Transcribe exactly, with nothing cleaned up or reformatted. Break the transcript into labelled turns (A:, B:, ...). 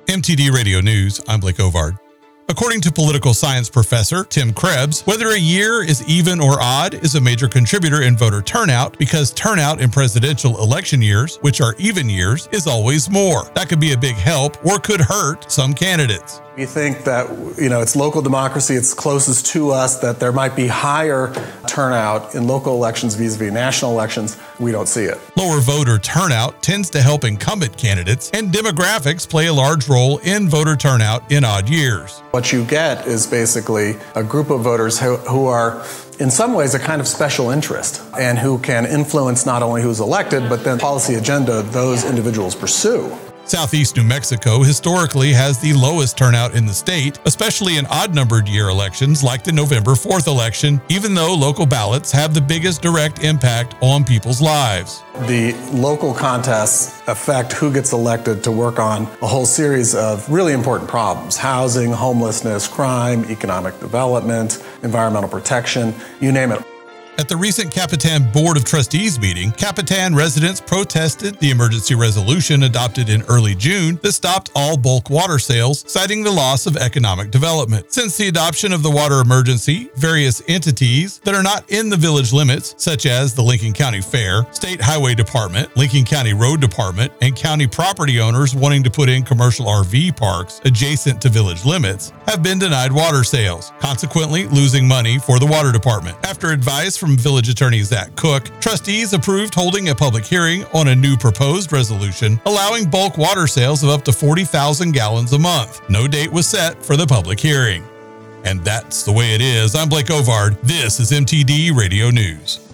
A: M T D Radio News, I'm Blake Ovard. According to political science professor Tim Krebs, whether a year is even or odd is a major contributor in voter turnout because turnout in presidential election years, which are even years, is always more. That could be a big help or could hurt some candidates.
B: We think that, you know, it's local democracy, it's closest to us, that there might be higher turnout in local elections vis-a-vis national elections. We don't see it.
A: Lower voter turnout tends to help incumbent candidates, and demographics play a large role in voter turnout in odd years.
B: What you get is basically a group of voters who, who are in some ways a kind of special interest and who can influence not only who's elected, but then policy agenda those individuals pursue.
A: Southeast New Mexico historically has the lowest turnout in the state, especially in odd-numbered year elections like the November fourth election, even though local ballots have the biggest direct impact on people's lives.
B: The local contests affect who gets elected to work on a whole series of really important problems: housing, homelessness, crime, economic development, environmental protection, you name it.
A: At the recent Capitan Board of Trustees meeting, Capitan residents protested the emergency resolution adopted in early June that stopped all bulk water sales, citing the loss of economic development. Since the adoption of the water emergency, various entities that are not in the village limits, such as the Lincoln County Fair, State Highway Department, Lincoln County Road Department, and county property owners wanting to put in commercial R V parks adjacent to village limits, have been denied water sales, consequently losing money for the water department. After advice from From Village Attorney Zach Cook, trustees approved holding a public hearing on a new proposed resolution allowing bulk water sales of up to forty thousand gallons a month. No date was set for the public hearing. And that's the way it is. I'm Blake Ovard. This is M T D Radio News.